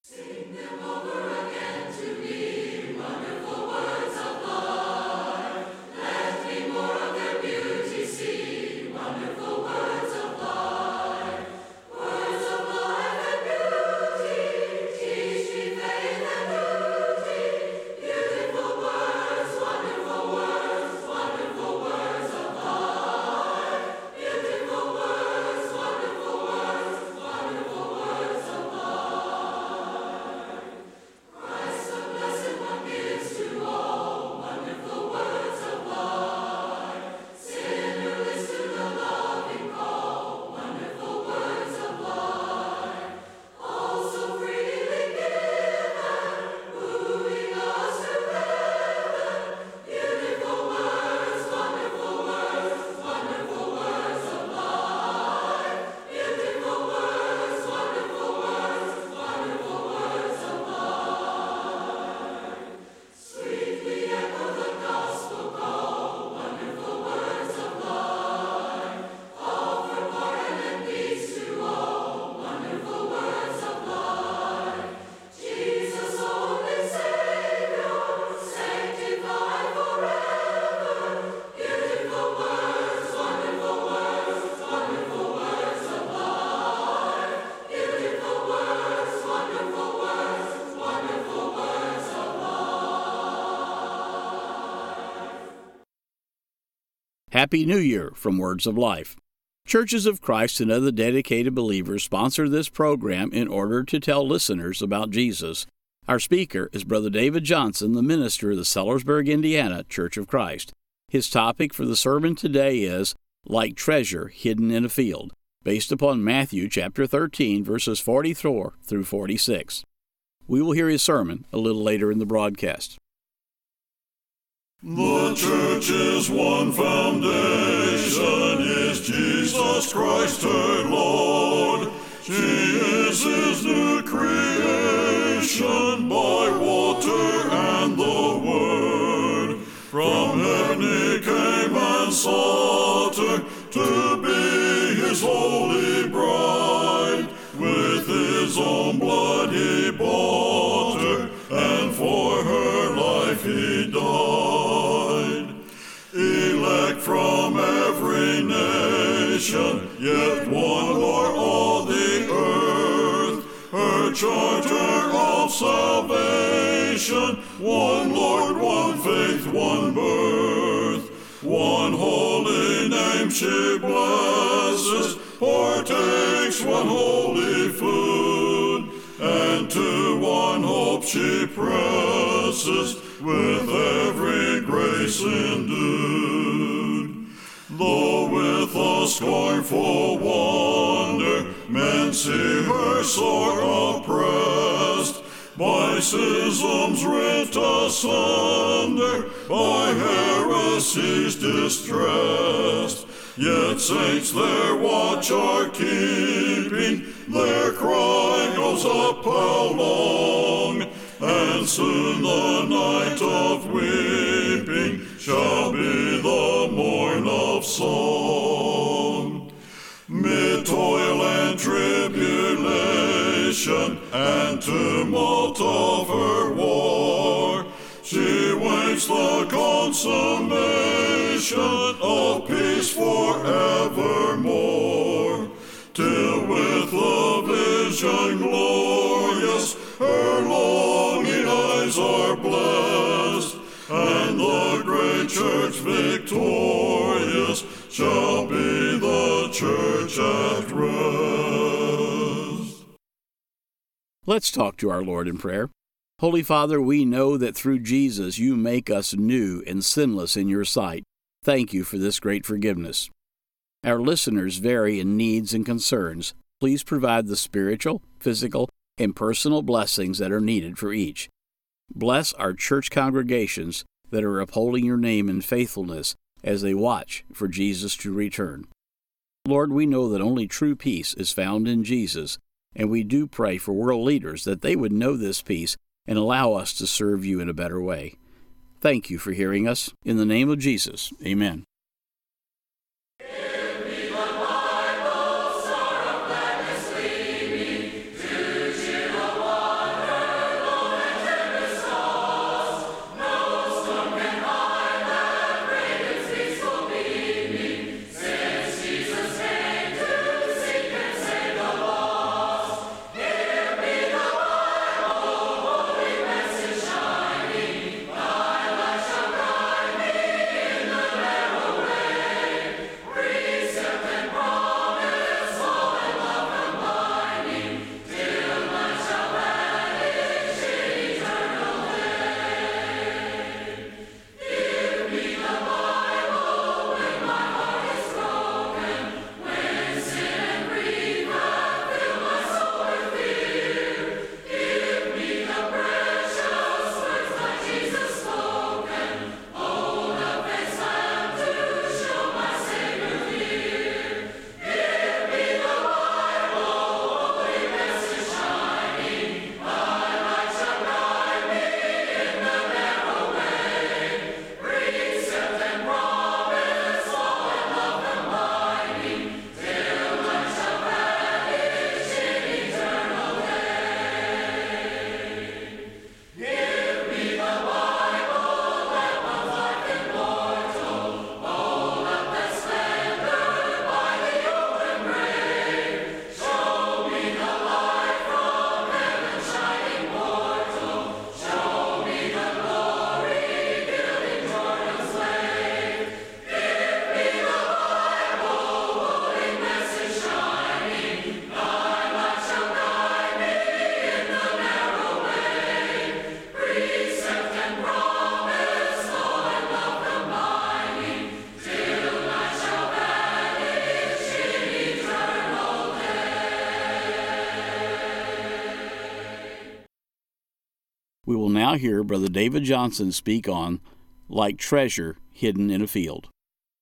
Happy New Year from Words of Life. Churches of Christ and other dedicated believers sponsor this program in order to tell listeners about Jesus. Our speaker is Brother David Johnson, the minister of the Sellersburg, Indiana Church of Christ. His topic for the sermon today is Like Treasure Hidden in a Field, based upon Matthew chapter 13, verses 44 through 46. We will hear his sermon a little later in the broadcast. The church's one foundation is Jesus Christ her Lord. She is his new creation by water and the word. From heaven he came and sought her to be his holy bride. With his own blood he bought her, and for her life he died. Elect from every nation, yet one o'er all the earth. Her charter of salvation, one Lord, one faith, one birth. One holy name she blesses, partakes one holy food, and to one hope she presses, with every grace endued. Though with a scornful wonder men see her sore oppressed, by schisms rent asunder, by heresies distressed, yet saints their watch are keeping, their cry goes up how long, and soon the night of weeping shall be the morn of song. Mid toil and tribulation and tumult of her war, she waits the consummation of peace forevermore, till with the vision glorious her longing eyes are blessed, and the great church victorious shall be the church at rest. Let's talk to our Lord in prayer. Holy Father, we know that through Jesus you make us new and sinless in your sight. Thank you for this great forgiveness. Our listeners vary in needs and concerns. Please provide the spiritual, physical, and personal blessings that are needed for each. Bless our church congregations that are upholding your name in faithfulness as they watch for Jesus to return. Lord, we know that only true peace is found in Jesus, and we do pray for world leaders that they would know this peace and allow us to serve you in a better way. Thank you for hearing us. In the name of Jesus, amen. We will now hear Brother David Johnson speak on Like Treasure Hidden in a Field.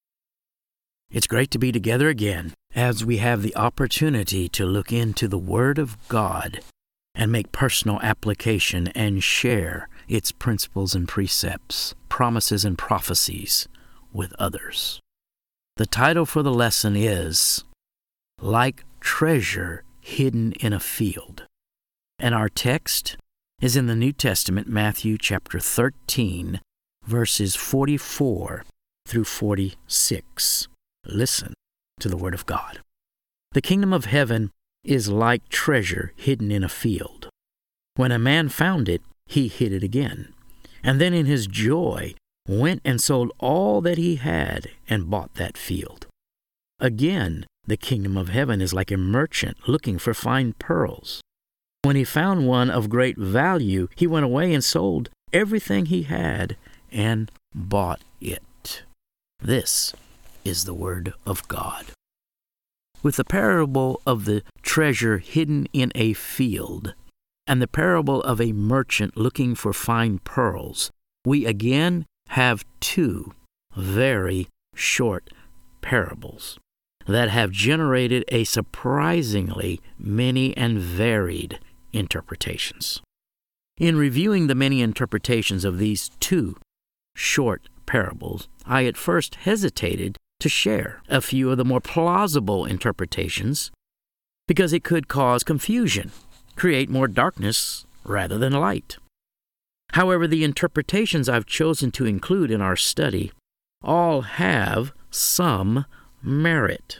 It's great to be together again as we have the opportunity to look into the Word of God and make personal application and share its principles and precepts, promises and prophecies with others. The title for the lesson is Like Treasure Hidden in a Field. And our text is in the New Testament, Matthew chapter 13, verses 44 through 46. Listen to the Word of God. The kingdom of heaven is like treasure hidden in a field. When a man found it, he hid it again, and then in his joy went and sold all that he had and bought that field. Again, the kingdom of heaven is like a merchant looking for fine pearls. When he found one of great value, he went away and sold everything he had and bought it. This is the Word of God. With the parable of the treasure hidden in a field and the parable of a merchant looking for fine pearls, we again have two very short parables that have generated a surprisingly many and varied interpretations. In reviewing the many interpretations of these two short parables, I at first hesitated to share a few of the more plausible interpretations because it could cause confusion, create more darkness rather than light. However, the interpretations I've chosen to include in our study all have some merit.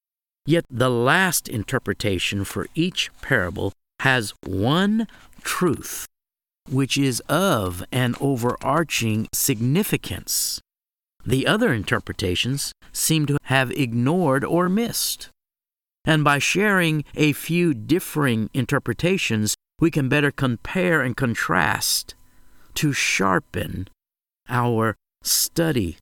Yet the last interpretation for each parable has one truth, which is of an overarching significance. The other interpretations seem to have ignored or missed. And by sharing a few differing interpretations, we can better compare and contrast to sharpen our study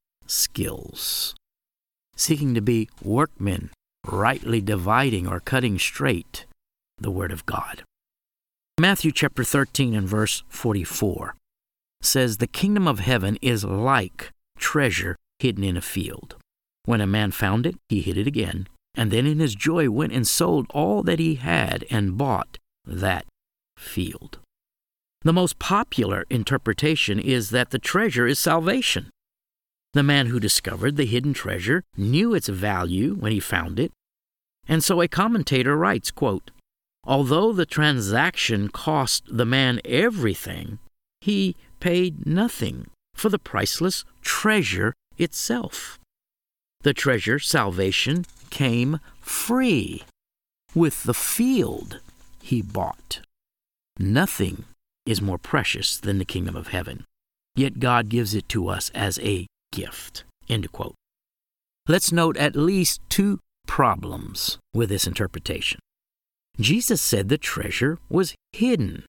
skills, seeking to be workmen, rightly dividing or cutting straight the Word of God. Matthew chapter 13 and verse 44 says, "The kingdom of heaven is like treasure hidden in a field. When a man found it, he hid it again, and then in his joy went and sold all that he had and bought that field." The most popular interpretation is that the treasure is salvation. The man who discovered the hidden treasure knew its value when he found it, and so a commentator writes, quote, "Although the transaction cost the man everything, he paid nothing for the priceless treasure itself. The treasure, salvation, came free with the field he bought. Nothing is more precious than the kingdom of heaven, yet God gives it to us as a gift." End of quote. Let's note at least two problems with this interpretation. Jesus said the treasure was hidden.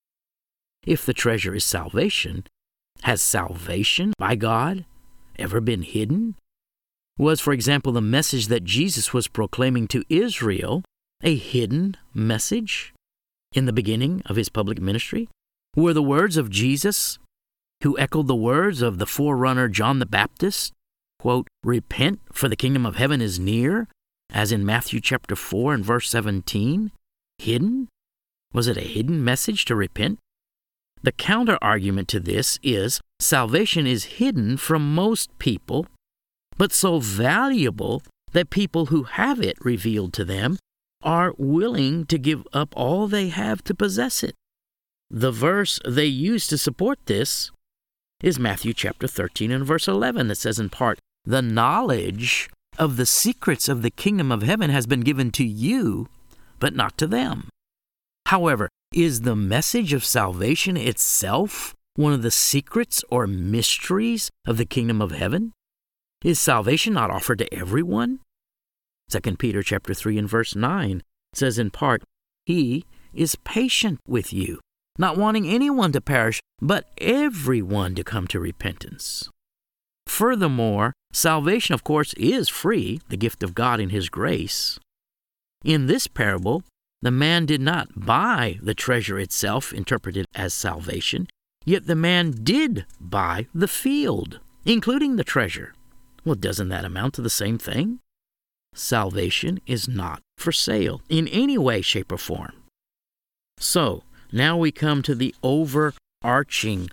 If the treasure is salvation, has salvation by God ever been hidden? Was, for example, the message that Jesus was proclaiming to Israel a hidden message in the beginning of his public ministry? Were the words of Jesus, who echoed the words of the forerunner John the Baptist, quote, "Repent, for the kingdom of heaven is near," as in Matthew chapter 4 and verse 17, hidden? Was it a hidden message to repent? The counter-argument to this is salvation is hidden from most people, but so valuable that people who have it revealed to them are willing to give up all they have to possess it. The verse they use to support this is Matthew chapter 13 and verse 11 that says in part, "The knowledge of the secrets of the kingdom of heaven has been given to you, but not to them." However, is the message of salvation itself one of the secrets or mysteries of the kingdom of heaven? Is salvation not offered to everyone? 2 Peter chapter 3 and verse 9 says in part, "He is patient with you, not wanting anyone to perish, but everyone to come to repentance." Furthermore, salvation, of course, is free, the gift of God in His grace. In this parable, the man did not buy the treasure itself, interpreted as salvation. Yet the man did buy the field, including the treasure. Well, doesn't that amount to the same thing? Salvation is not for sale in any way, shape, or form. So, now we come to the overarching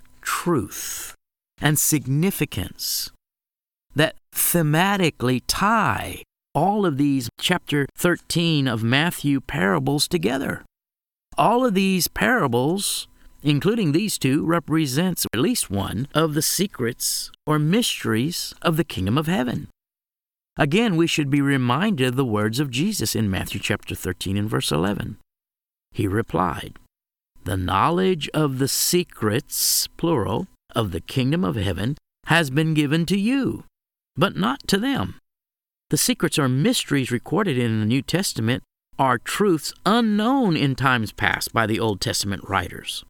truth and significance that thematically tie all of these chapter 13 of Matthew parables together. All of these parables, including these two, represents at least one of the secrets or mysteries of the kingdom of heaven. Again, we should be reminded of the words of Jesus in Matthew chapter 13 and verse 11. He replied, "The knowledge of the secrets, plural, of the kingdom of heaven has been given to you, but not to them." The secrets or mysteries recorded in the New Testament are truths unknown in times past by the Old Testament writers,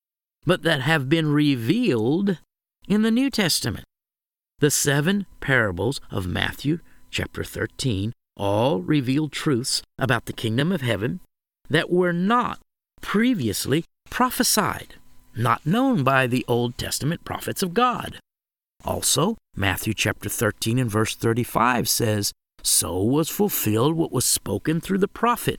but that have been revealed in the New Testament. The 7 parables of Matthew chapter 13 all reveal truths about the kingdom of heaven that were not previously prophesied, not known by the Old Testament prophets of God. Also, Matthew chapter 13 and verse 35 says, "So was fulfilled what was spoken through the prophet.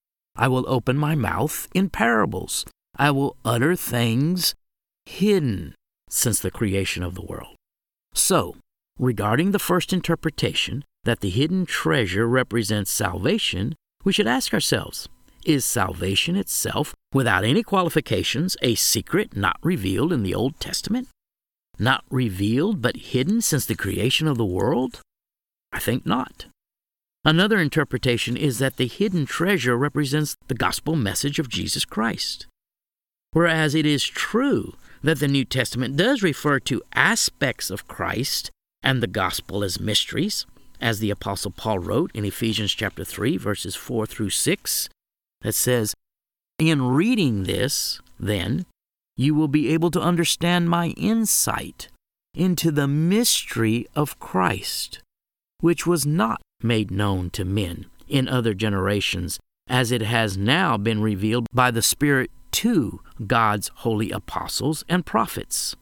I will open my mouth in parables. I will utter things hidden since the creation of the world." So, regarding the first interpretation, that the hidden treasure represents salvation, we should ask ourselves, is salvation itself, without any qualifications, a secret not revealed in the Old Testament? Not revealed but hidden since the creation of the world? I think not. Another interpretation is that the hidden treasure represents the gospel message of Jesus Christ. Whereas it is true that the New Testament does refer to aspects of Christ and the gospel as mysteries, as the Apostle Paul wrote in Ephesians chapter 3, verses 4 through 6, that says, "In reading this, then, you will be able to understand my insight into the mystery of Christ, which was not made known to men in other generations, as it has now been revealed by the Spirit to God's holy apostles and prophets."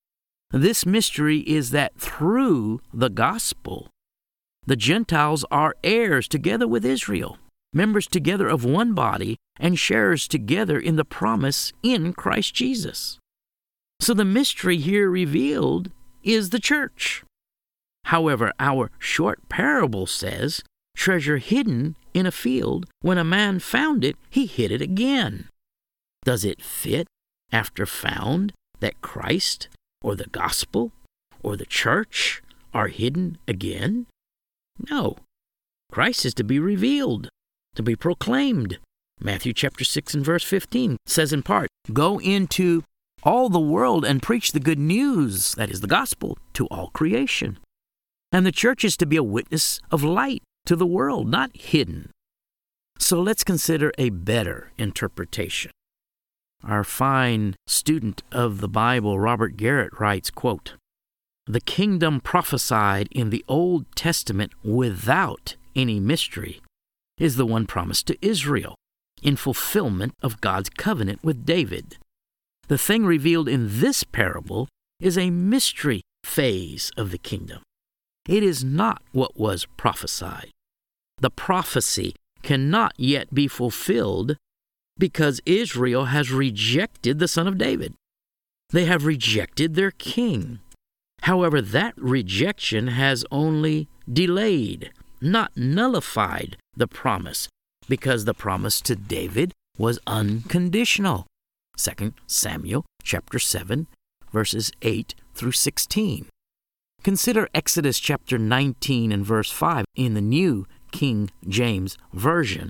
This mystery is that through the gospel, the Gentiles are heirs together with Israel, members together of one body, and sharers together in the promise in Christ Jesus. So the mystery here revealed is the church. However, our short parable says, "Treasure hidden in a field, when a man found it, he hid it again." Does it fit after found that Christ or the gospel or the church are hidden again? No. Christ is to be revealed, to be proclaimed. Matthew chapter 6 and verse 15 says in part, "Go into all the world and preach the good news," that is the gospel, "to all creation." And the church is to be a witness of light to the world, not hidden. So let's consider a better interpretation. Our fine student of the Bible, Robert Garrett, writes, quote, "The kingdom prophesied in the Old Testament without any mystery is the one promised to Israel in fulfillment of God's covenant with David. The thing revealed in this parable is a mystery phase of the kingdom. It is not what was prophesied. The prophecy cannot yet be fulfilled because Israel has rejected the Son of David. They have rejected their king. However, that rejection has only delayed, not nullified the promise, because the promise to David was unconditional. 2 Samuel chapter 7, verses 8 through 16. Consider Exodus chapter 19 and verse 5 in the New King James Version.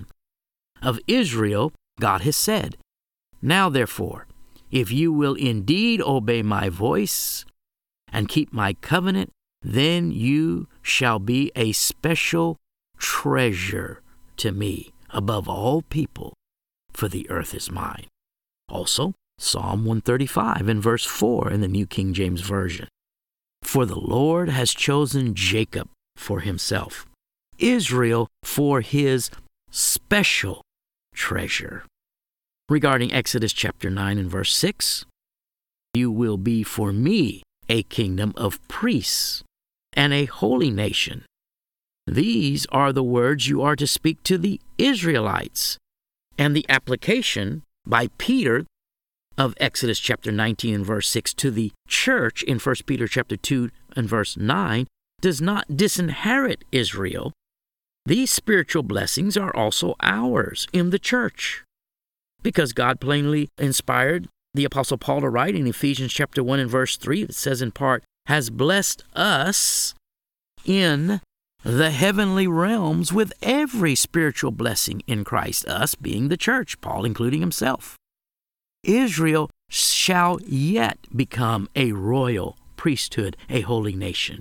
Of Israel, God has said, "Now therefore, if you will indeed obey my voice and keep my covenant, then you shall be a special treasure to me above all people, for the earth is mine." Also, Psalm 135 and verse 4 in the New King James Version. "For the Lord has chosen Jacob for himself, Israel for his special treasure." Regarding Exodus chapter 9 and verse 6, You will be for me a kingdom of priests and a holy nation. These are the words you are to speak to the Israelites. And the application by Peter of Exodus chapter 19 and verse 6 to the church in 1 Peter chapter 2 and verse 9 does not disinherit Israel. These spiritual blessings are also ours in the church, because God plainly inspired the Apostle Paul to write in Ephesians chapter 1 and verse 3 that says in part, has blessed us in the heavenly realms with every spiritual blessing in Christ, us being the church, Paul including himself. Israel shall yet become a royal priesthood, a holy nation,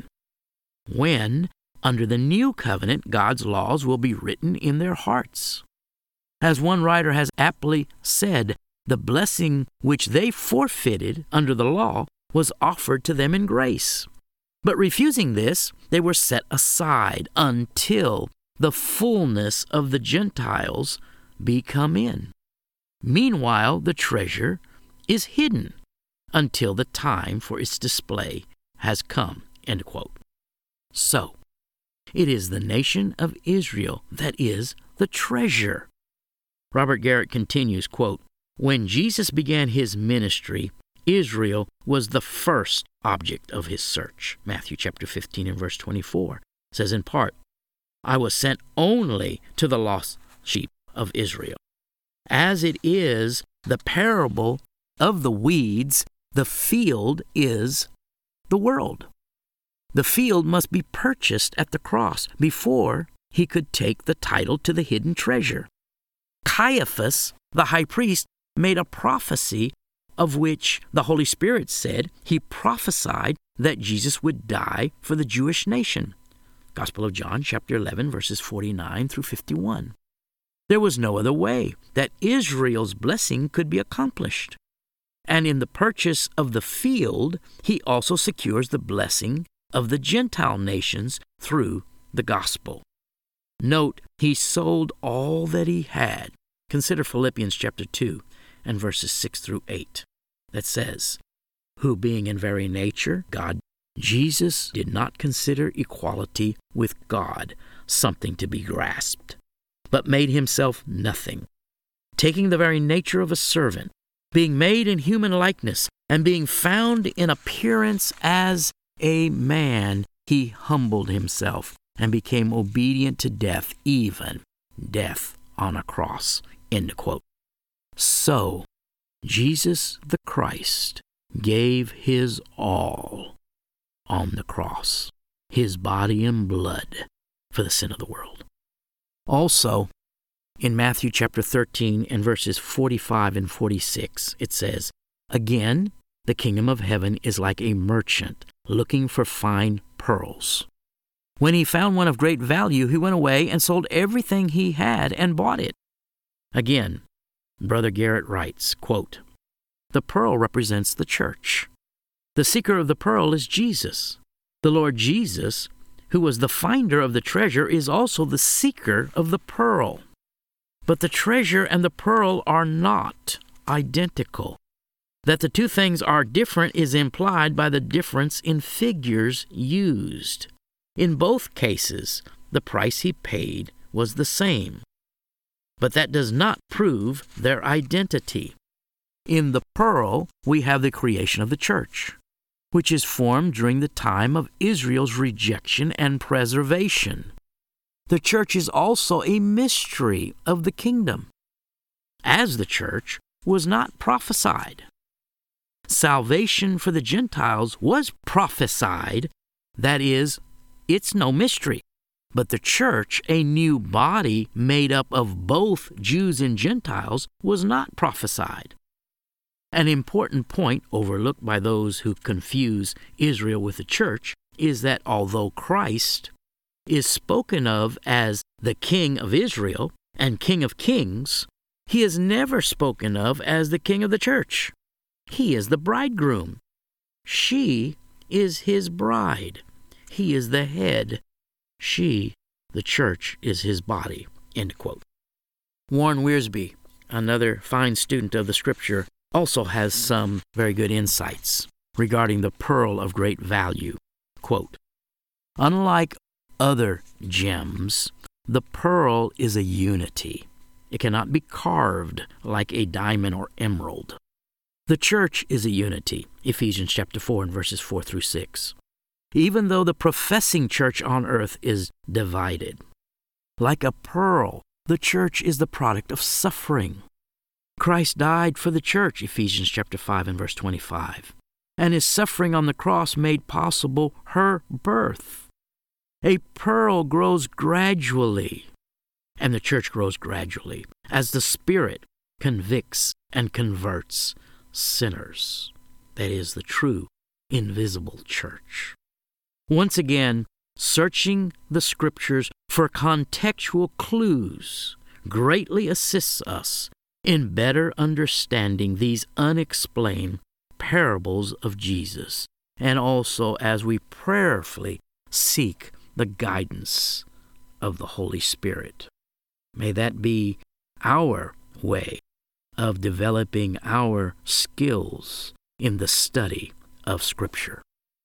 when, under the new covenant, God's laws will be written in their hearts. As one writer has aptly said, the blessing which they forfeited under the law was offered to them in grace. But refusing this, they were set aside until the fullness of the Gentiles be come in. Meanwhile, the treasure is hidden until the time for its display has come. End quote. So, it is the nation of Israel that is the treasure. Robert Garrett continues, quote, when Jesus began his ministry, Israel was the first object of his search. Matthew chapter 15 and verse 24 says in part, I was sent only to the lost sheep of Israel. As it is the parable of the weeds, the field is the world. The field must be purchased at the cross before he could take the title to the hidden treasure. Caiaphas, the high priest, made a prophecy of which the Holy Spirit said he prophesied that Jesus would die for the Jewish nation. Gospel of John, chapter 11, verses 49 through 51. There was no other way that Israel's blessing could be accomplished. And in the purchase of the field, he also secures the blessing of the Gentile nations through the gospel. Note, he sold all that he had. Consider Philippians chapter 2 and verses 6 through 8. That says, who being in very nature God, Jesus did not consider equality with God something to be grasped, but made himself nothing, taking the very nature of a servant, being made in human likeness, and being found in appearance as a man, he humbled himself and became obedient to death, even death on a cross. End quote. So, Jesus the Christ gave his all on the cross, his body and blood for the sin of the world. Also, in Matthew chapter 13 and verses 45 and 46, it says, again, the kingdom of heaven is like a merchant looking for fine pearls. When he found one of great value, he went away and sold everything he had and bought it. Again, Brother Garrett writes, quote, the pearl represents the church. The seeker of the pearl is Jesus. The Lord Jesus, who was the finder of the treasure, is also the seeker of the pearl. But the treasure and the pearl are not identical. That the two things are different is implied by the difference in figures used. In both cases, the price he paid was the same. But that does not prove their identity. In the pearl, we have the creation of the church, which is formed during the time of Israel's rejection and preservation. The church is also a mystery of the kingdom, as the church was not prophesied. Salvation for the Gentiles was prophesied, that is, it's no mystery. But the church, a new body made up of both Jews and Gentiles, was not prophesied. An important point overlooked by those who confuse Israel with the church is that although Christ is spoken of as the King of Israel and King of Kings, he is never spoken of as the King of the church. He is the bridegroom. She is his bride. He is the head. She, the church, is his body. End quote. Warren Wiersbe, another fine student of the Scripture, also has some very good insights regarding the pearl of great value. Quote, "Unlike other gems, the pearl is a unity. It cannot be carved like a diamond or emerald. The church is a unity," Ephesians chapter 4 and verses 4 through 6. "Even though the professing church on earth is divided. Like a pearl, the church is the product of suffering. Christ died for the church," Ephesians chapter 5 and verse 25, "and his suffering on the cross made possible her birth. A pearl grows gradually, and the church grows gradually, as the Spirit convicts and converts sinners." That is the true, invisible church. Once again, searching the Scriptures for contextual clues greatly assists us in better understanding these unexplained parables of Jesus, and also as we prayerfully seek the guidance of the Holy Spirit. May that be our way of developing our skills in the study of Scripture.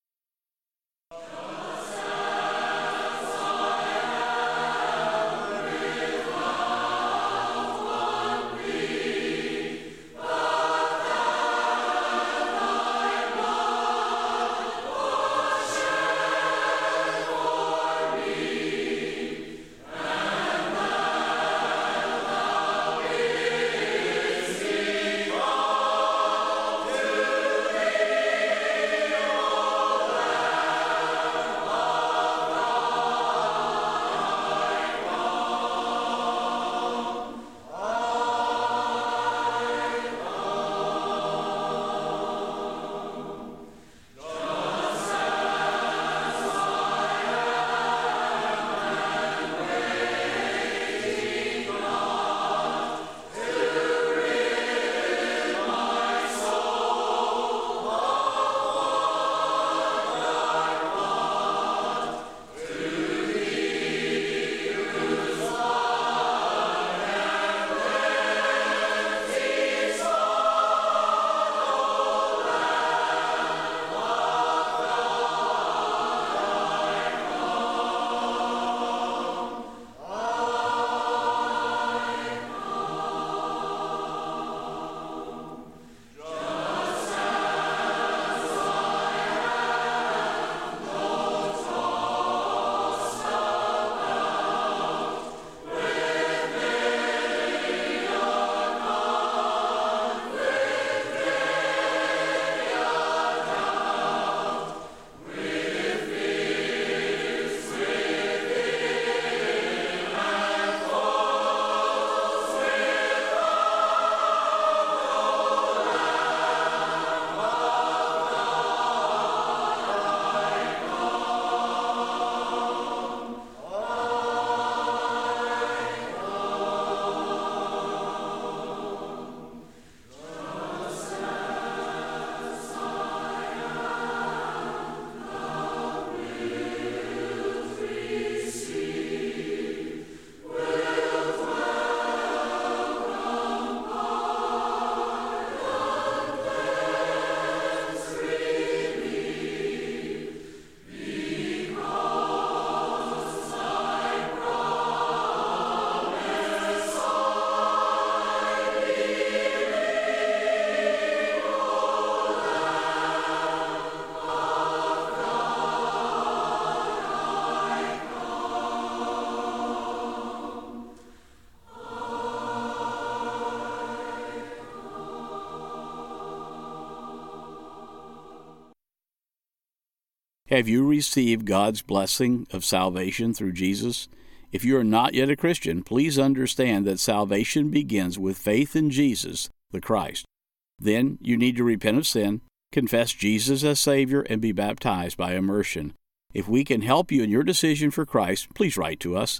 Have you received God's blessing of salvation through Jesus? If you are not yet a Christian, please understand that salvation begins with faith in Jesus, the Christ. Then you need to repent of sin, confess Jesus as Savior, and be baptized by immersion. If we can help you in your decision for Christ, please write to us.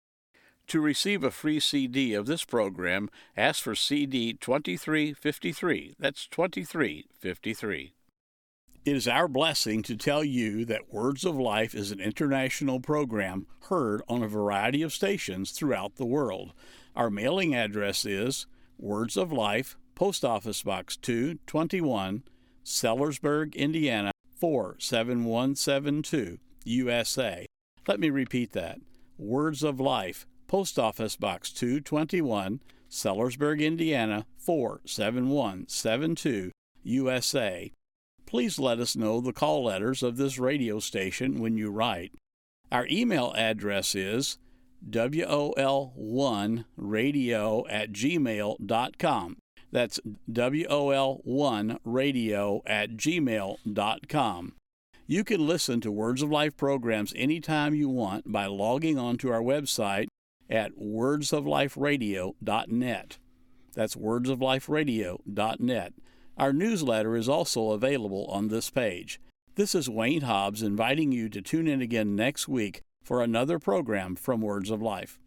To receive a free CD of this program, ask for CD 2353. That's 2353. It is our blessing to tell you that Words of Life is an international program heard on a variety of stations throughout the world. Our mailing address is Words of Life, Post Office Box 221, Sellersburg, Indiana 47172, USA. Let me repeat that. Words of Life, Post Office Box 221, Sellersburg, Indiana 47172, USA. Please let us know the call letters of this radio station when you write. Our email address is wol1radio@gmail.com. That's wol1radio@gmail.com. You can listen to Words of Life programs anytime you want by logging on to our website at wordsofliferadio.net. That's wordsofliferadio.net. Our newsletter is also available on this page. This is Wayne Hobbs inviting you to tune in again next week for another program from Words of Life.